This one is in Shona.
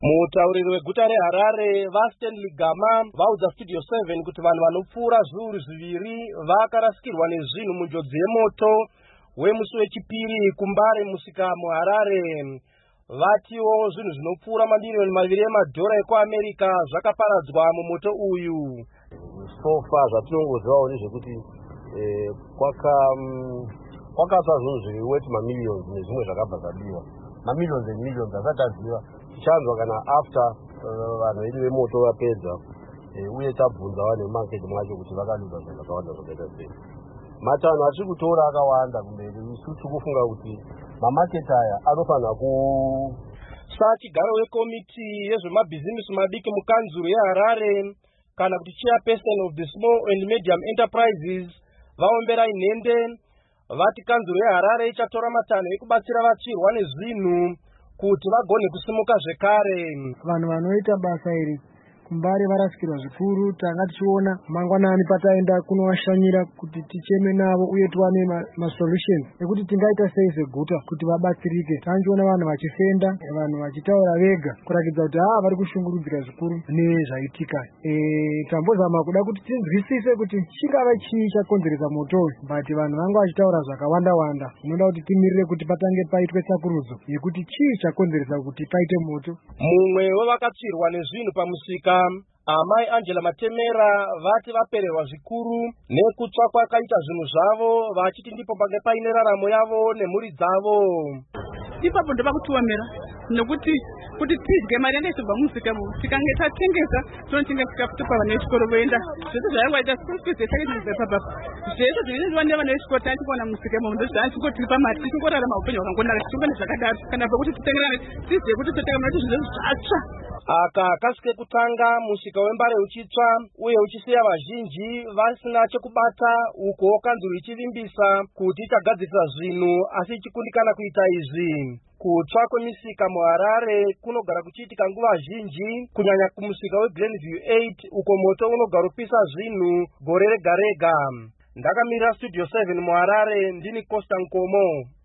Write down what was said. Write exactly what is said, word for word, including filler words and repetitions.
Mutauriri weguta reHarare vaStanley Gama vaudza Studio seven kuti vanhu vanopfuura zviuru zviviri vakarasikirwa nezvinhu munjodzi yemoto wemusi wechipiri kuMbare musika muHarare. Vatiwo zvinhu zvinopfuura mamiliyoni maviri emadhora ekuAmerica zvakaparadzwa mumoto uyu. So far zvatinongozivawo ndezvekuti eh, kwaka kwakatsva zvinhu zviri weti mamiliyoni nezvimwe zvakabva zvabiwa mamiliyoni emiliyoni asati aziva tichanzwa kana after vanhu vedu vemoto vapedza uye tabvunza vanhu vemaketi mwacho kuti vakaluza zvinhu zvakawanda zvakaita sei. Matanho atiri kutora akawanda kumberi, isu tiri kufunga kuti mamaketi aya anofanira ku Sachigaro wekomiti yezvemabhizimusi madiki mukanzuru yeHarare kana kuti chairperson of the small and medium enterprises vaombera inhende vati kanzuru yeHarare ichatora matanho ekubatsira vachirwa nezvinhu kuti vagone kusimuka zvekare. Vanhu vanoita basa iri kuMbare varasikirwa zvikuru. Tanga tichiona mangwanani pataenda kunovashanyira kuti ticheme navo uye tuwane masolutions ekuti tingaita sei seguta kuti vabatsirike. Tanchiona vanhu vachifenda, vanhu vachitaura vega kurakidza kuti haa vari kushungurudzira zvikuru nezvaitika. E, tambozama kuda kuti tinzwisise kuti chingava chii chakonzeresa moto uyu, but vanhu vanga vachitaura zvakawanda wanda. Unoda kuti timirire kuti patange paitwe tsakurudzo yekuti chii chakonzeresa kuti paite moto. Mumwe wevakatsvirwa nezvinhu pamusika Amai Angela Matemera vati vapererwa zvikuru nekutsva kwakaita zvinhu zvavo vachiti ndipo pange paine raramo yavo nemhuri dzavo. Ipapo ndoda kutiomera nokuti kuti tidye mari yaisibva mumusika mu tikange tatengesa tonotengeseka futi pavana vechikoro voenda zvese zvaingoita sikuzisaizva papa zvese zvinoitwa nevana vechikoro tachikuona mumusika mu ndozvaachingotiripa mari tichingorarama upenyu hwakangonaka tichingone zvakadaro kana pekuti titengerane tizive kuti totenga mari zvinhu zvatsva. Aka kasike kutanga musika weMbare uchitsva uye uchisiya vazhinji vasina chekubata, uko kanzuru ichivimbisa kuti ichagadzirisa zvinhu asi ichikundikana kuita izvi. Kutsva kwemisika muHarare kunogara kuchiitika nguva zhinji, kunyanya kumusika weGlenview eight uko moto unogara upisa zvinhu gore rega rega. Ndakamirira Studio seven muHarare ndini Costa Nkomo.